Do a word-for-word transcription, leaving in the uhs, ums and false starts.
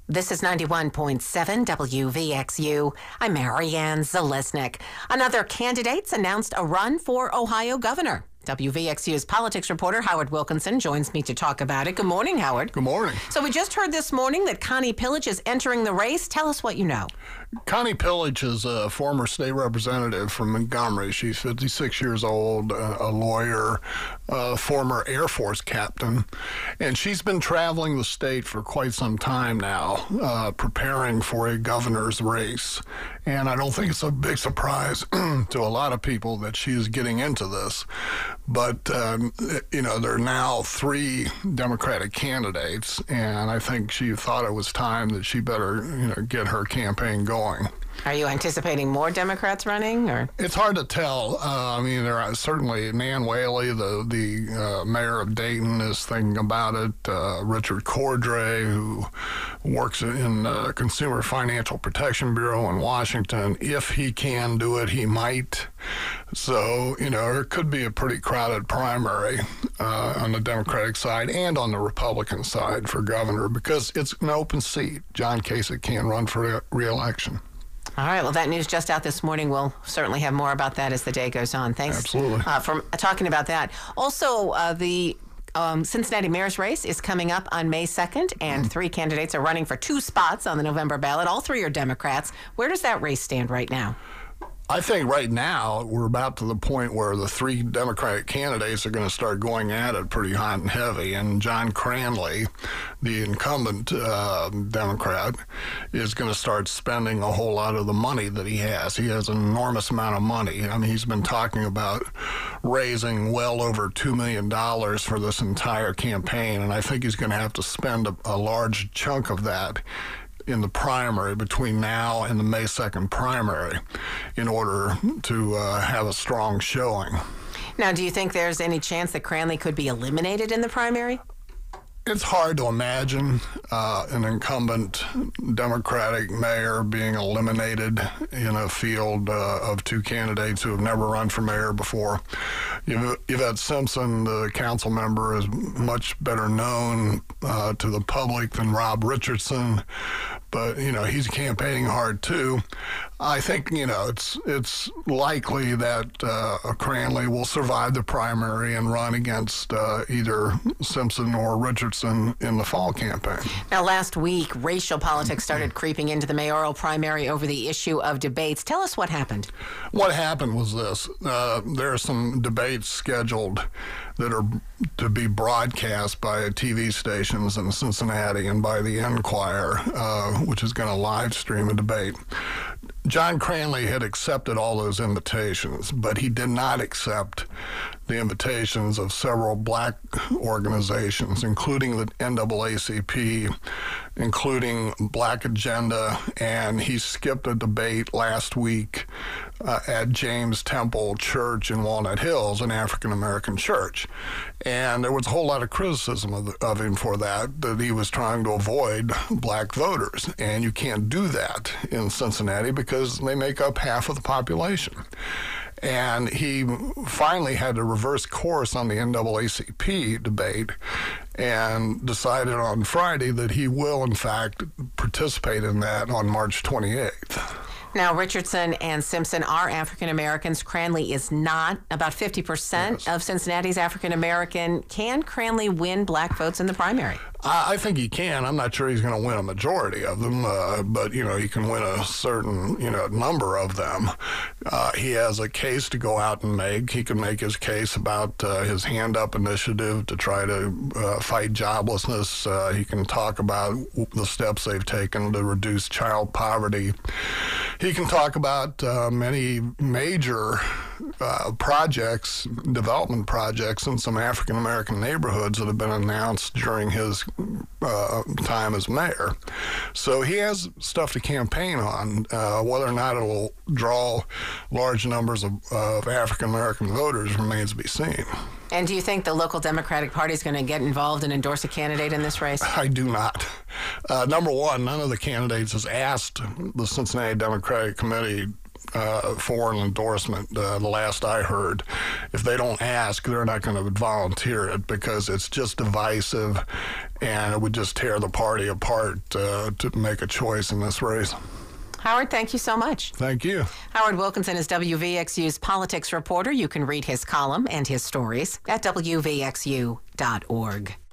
This is ninety-one point seven W V X U. I'm Marianne Zalesnik. Another candidate's announced a run for Ohio governor. W V X U's politics reporter Howard Wilkinson joins me to talk about it. Good morning, Howard. Good morning. So we just heard this morning that Connie Pillage is entering the race. Tell us what you know. Connie Pillage is a former state representative from Montgomery. She's fifty-six years old, a lawyer, a former Air Force captain, and she's been traveling the state for quite some time now, uh, preparing for a governor's race. And I don't think it's a big surprise to a lot of people that she is getting into this. But, um, you know, there are now three Democratic candidates, and I think she thought it was time that she better, you know, get her campaign going. Are you anticipating more Democrats running, or? It's hard to tell. Uh, I mean, there are certainly Nan Whaley, the the uh, mayor of Dayton, is thinking about it. Uh, Richard Cordray, who works in the Consumer Financial Protection Bureau in Washington, if he can do it, he might. So, you know, it could be a pretty crowded primary uh, on the Democratic side and on the Republican side for governor, because it's an open seat. John Kasich can't run for re-election. All right. Well, that news just out this morning. We'll certainly have more about that as the day goes on. Thanks Absolutely. Uh, for talking about that. Also, uh, the um, Cincinnati mayor's race is coming up on May second, and mm-hmm. three candidates are running for two spots on the November ballot. All three are Democrats. Where does that race stand right now? I think right now we're about to the point where the three Democratic candidates are going to start going at it pretty hot and heavy. And John Cranley, the incumbent uh, Democrat, is going to start spending a whole lot of the money that he has. He has an enormous amount of money. I mean, he's been talking about raising well over two million dollars for this entire campaign, and I think he's going to have to spend a, a large chunk of that in the primary between now and the May second primary in order to uh, have a strong showing. Now, do you think there's any chance that Cranley could be eliminated in the primary? It's hard to imagine uh, an incumbent Democratic mayor being eliminated in a field uh, of two candidates who have never run for mayor before. Yvette Simpson, the council member, is much better known uh, to the public than Rob Richardson, but, you know, he's campaigning hard too. I think, you know, it's it's likely that uh, Cranley will survive the primary and run against uh, either Simpson or Richardson in the fall campaign. Now, last week, racial politics started creeping into the mayoral primary over the issue of debates. Tell us what happened. What happened was this. Uh, there are some debates scheduled that are to be broadcast by T V stations in Cincinnati and by the Enquirer, uh, which is going to live stream a debate. John Cranley had accepted all those invitations, but he did not accept the invitations of several black organizations, including the N double A C P, including Black Agenda, and he skipped a debate last week uh, at James Temple Church in Walnut Hills, an African-American church. And there was a whole lot of criticism of, the, of him for that, that he was trying to avoid black voters. And you can't do that in Cincinnati because they make up half of the population. And he finally had to reverse course on the N double A C P debate and decided on Friday that he will, in fact, participate in that on March twenty-eighth. Now, Richardson and Simpson are African Americans. Cranley is not. About fifty percent yes. of Cincinnati's African American. Can Cranley win black votes in the primary? I, I think he can. I'm not sure he's going to win a majority of them, uh, but, you know, he can win a certain, you know, number of them. Uh, he has a case to go out and make. He can make his case about uh, his Hand Up initiative to try to uh, fight joblessness. Uh, he can talk about the steps they've taken to reduce child poverty. He can talk about uh, many major uh, projects, development projects in some African-American neighborhoods that have been announced during his uh, time as mayor. So he has stuff to campaign on. Uh, whether or not it will draw large numbers of, of African-American voters remains to be seen. And do you think the local Democratic Party is going to get involved and endorse a candidate in this race? I do not. Uh, number one, none of the candidates has asked the Cincinnati Democratic Committee uh, for an endorsement. Uh, the last I heard, if they don't ask, they're not going to volunteer it because it's just divisive, and it would just tear the party apart uh, to make a choice in this race. Howard, thank you so much. Thank you. Howard Wilkinson is W V X U's politics reporter. You can read his column and his stories at W V X U dot org.